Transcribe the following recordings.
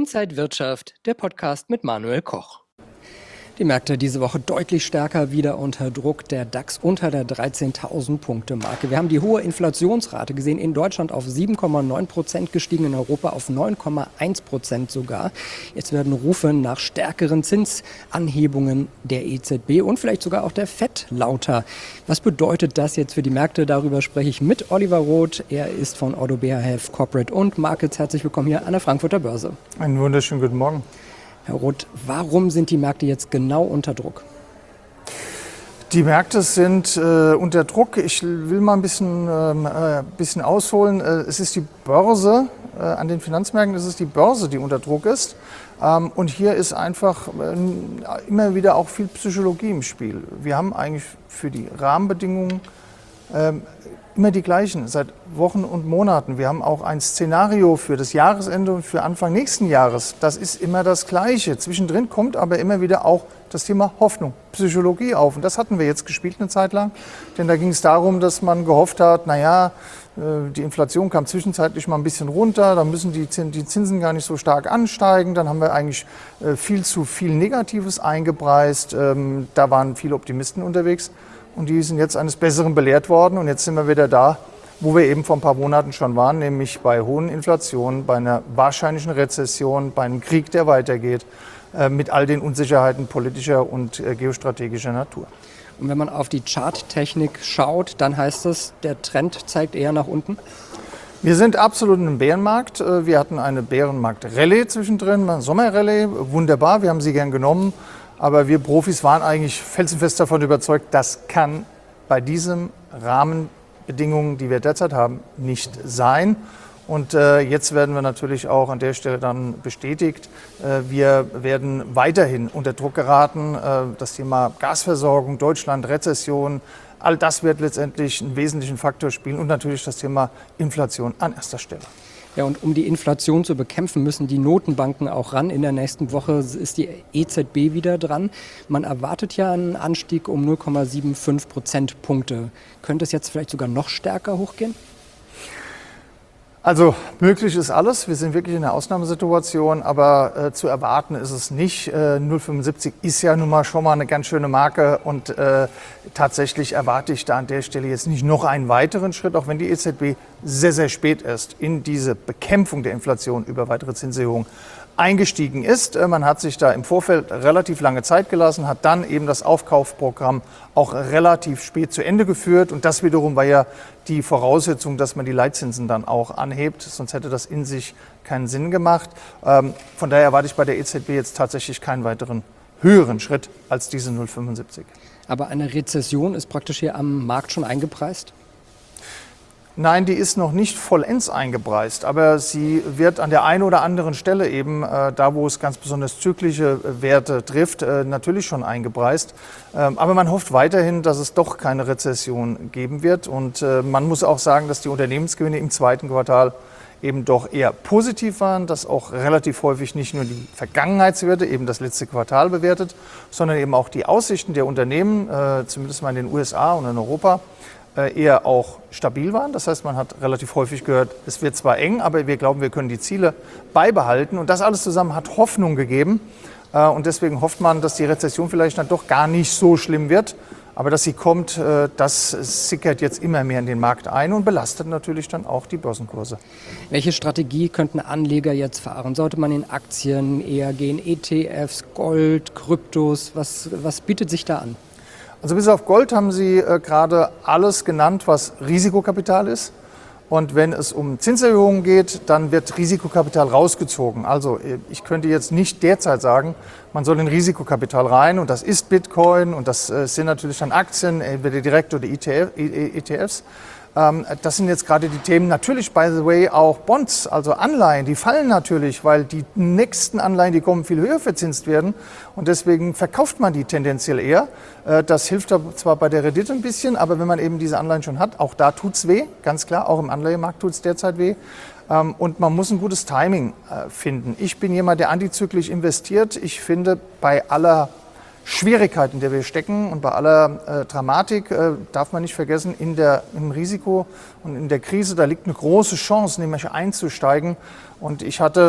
Inside Wirtschaft, der Podcast mit Manuel Koch. Die Märkte diese Woche deutlich stärker wieder unter Druck. Der DAX unter der 13.000 Punkte Marke. Wir haben die hohe Inflationsrate gesehen, in Deutschland auf 7,9% gestiegen, in Europa auf 9,1% sogar. Jetzt werden Rufe nach stärkeren Zinsanhebungen der EZB und vielleicht sogar auch der FED lauter. Was bedeutet das jetzt für die Märkte? Darüber spreche ich mit Oliver Roth. Er ist von ODDO BHF Corporate und Markets. Herzlich willkommen hier an der Frankfurter Börse. Einen wunderschönen guten Morgen. Herr Roth, warum sind die Märkte jetzt genau unter Druck? Die Märkte sind unter Druck. Ich will mal ein bisschen ausholen. Es ist die Börse, an den Finanzmärkten ist es die Börse, die unter Druck ist. Und hier ist einfach immer wieder auch viel Psychologie im Spiel. Wir haben eigentlich für die Rahmenbedingungen immer die gleichen, seit Wochen und Monaten. Wir haben auch ein Szenario für das Jahresende und für Anfang nächsten Jahres. Das ist immer das Gleiche. Zwischendrin kommt aber immer wieder auch das Thema Hoffnung, Psychologie auf. Und das hatten wir jetzt gespielt eine Zeit lang. Denn da ging es darum, dass man gehofft hat, die Inflation kam zwischenzeitlich mal ein bisschen runter, dann müssen die Zinsen gar nicht so stark ansteigen. Dann haben wir eigentlich viel zu viel Negatives eingepreist. Da waren viele Optimisten unterwegs. Und die sind jetzt eines Besseren belehrt worden. Und jetzt sind wir wieder da, wo wir eben vor ein paar Monaten schon waren, nämlich bei hohen Inflationen, bei einer wahrscheinlichen Rezession, bei einem Krieg, der weitergeht, mit all den Unsicherheiten politischer und geostrategischer Natur. Und wenn man auf die Charttechnik schaut, dann heißt es, der Trend zeigt eher nach unten? Wir sind absolut in einem Bärenmarkt. Wir hatten eine Bärenmarkt-Rallye zwischendrin, eine Sommerrallye, wunderbar, wir haben sie gern genommen. Aber wir Profis waren eigentlich felsenfest davon überzeugt, das kann bei diesen Rahmenbedingungen, die wir derzeit haben, nicht sein. Und jetzt werden wir natürlich auch an der Stelle dann bestätigt. Wir werden weiterhin unter Druck geraten. Das Thema Gasversorgung, Deutschland, Rezession, all das wird letztendlich einen wesentlichen Faktor spielen. Und natürlich das Thema Inflation an erster Stelle. Ja, und um die Inflation zu bekämpfen, müssen die Notenbanken auch ran. In der nächsten Woche ist die EZB wieder dran. Man erwartet ja einen Anstieg um 0,75 Prozentpunkte. Könnte es jetzt vielleicht sogar noch stärker hochgehen? Also möglich ist alles. Wir sind wirklich in einer Ausnahmesituation, aber zu erwarten ist es nicht. 0,75 ist ja nun mal schon mal eine ganz schöne Marke und tatsächlich erwarte ich da an der Stelle jetzt nicht noch einen weiteren Schritt, auch wenn die EZB sehr, sehr spät erst in diese Bekämpfung der Inflation über weitere Zinserhöhungen eingestiegen ist. Man hat sich da im Vorfeld relativ lange Zeit gelassen, hat dann eben das Aufkaufprogramm auch relativ spät zu Ende geführt. Und das wiederum war ja die Voraussetzung, dass man die Leitzinsen dann auch anhebt. Sonst hätte das in sich keinen Sinn gemacht. Von daher erwarte ich bei der EZB jetzt tatsächlich keinen weiteren höheren Schritt als diese 0,75. Aber eine Rezession ist praktisch hier am Markt schon eingepreist? Nein, die ist noch nicht vollends eingepreist, aber sie wird an der einen oder anderen Stelle eben, da wo es ganz besonders zyklische Werte trifft, natürlich schon eingepreist. Aber man hofft weiterhin, dass es doch keine Rezession geben wird. Und man muss auch sagen, dass die Unternehmensgewinne im zweiten Quartal eben doch eher positiv waren, dass auch relativ häufig nicht nur die Vergangenheitswerte, eben das letzte Quartal bewertet, sondern eben auch die Aussichten der Unternehmen, zumindest mal in den USA und in Europa, eher auch stabil waren. Das heißt, man hat relativ häufig gehört, es wird zwar eng, aber wir glauben, wir können die Ziele beibehalten. Und das alles zusammen hat Hoffnung gegeben. Und deswegen hofft man, dass die Rezession vielleicht dann doch gar nicht so schlimm wird. Aber dass sie kommt, das sickert jetzt immer mehr in den Markt ein und belastet natürlich dann auch die Börsenkurse. Welche Strategie könnten Anleger jetzt fahren? Sollte man in Aktien eher gehen, ETFs, Gold, Kryptos? Was bietet sich da an? Also bis auf Gold haben Sie gerade alles genannt, was Risikokapital ist. Und wenn es um Zinserhöhungen geht, dann wird Risikokapital rausgezogen. Also ich könnte jetzt nicht derzeit sagen, man soll in Risikokapital rein und das ist Bitcoin und das sind natürlich dann Aktien, entweder direkt oder ETFs. Das sind jetzt gerade die Themen. Natürlich, by the way, auch Bonds, also Anleihen, die fallen natürlich, weil die nächsten Anleihen, die kommen, viel höher verzinst werden. Und deswegen verkauft man die tendenziell eher. Das hilft zwar bei der Rendite ein bisschen, aber wenn man eben diese Anleihen schon hat, auch da tut's weh, ganz klar, auch im Anleihemarkt tut's derzeit weh. Und man muss ein gutes Timing finden. Ich bin jemand, der antizyklisch investiert. Ich finde, bei aller Schwierigkeit, in der wir stecken und bei aller Dramatik darf man nicht vergessen, im Risiko und in der Krise, da liegt eine große Chance, nämlich einzusteigen. Und ich hatte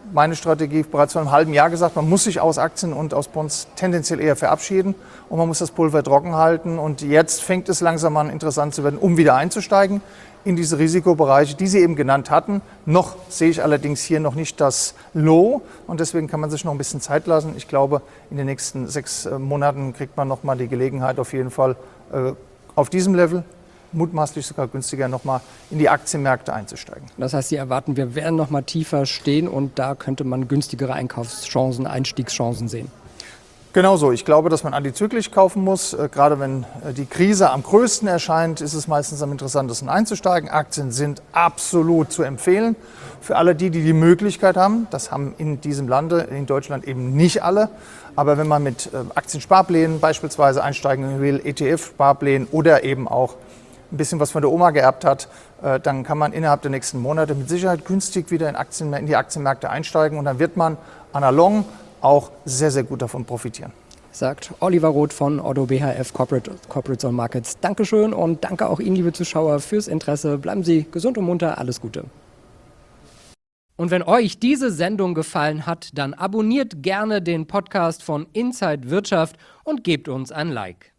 meine Strategie bereits vor einem halben Jahr gesagt, man muss sich aus Aktien und aus Bonds tendenziell eher verabschieden und man muss das Pulver trocken halten. Und jetzt fängt es langsam an, interessant zu werden, um wieder einzusteigen in diese Risikobereiche, die Sie eben genannt hatten. Noch sehe ich allerdings hier noch nicht das Low und deswegen kann man sich noch ein bisschen Zeit lassen. Ich glaube, in den nächsten 6 Monaten kriegt man noch mal die Gelegenheit, auf jeden Fall auf diesem Level, mutmaßlich sogar günstiger, noch mal in die Aktienmärkte einzusteigen. Das heißt, Sie erwarten, wir werden noch mal tiefer stehen und da könnte man günstigere Einkaufschancen, Einstiegschancen sehen. Genauso. Ich glaube, dass man antizyklisch kaufen muss. Gerade wenn die Krise am größten erscheint, ist es meistens am interessantesten einzusteigen. Aktien sind absolut zu empfehlen. Für alle die die Möglichkeit haben, das haben in diesem Lande, in Deutschland eben nicht alle. Aber wenn man mit Aktiensparplänen beispielsweise einsteigen will, ETF-Sparplänen oder eben auch ein bisschen was von der Oma geerbt hat, dann kann man innerhalb der nächsten Monate mit Sicherheit günstig wieder in die Aktienmärkte einsteigen und dann wird man à la longue auch sehr, sehr gut davon profitieren. Sagt Oliver Roth von Oddo BHF Corporates und Markets. Dankeschön und danke auch Ihnen, liebe Zuschauer, fürs Interesse. Bleiben Sie gesund und munter. Alles Gute. Und wenn euch diese Sendung gefallen hat, dann abonniert gerne den Podcast von Inside Wirtschaft und gebt uns ein Like.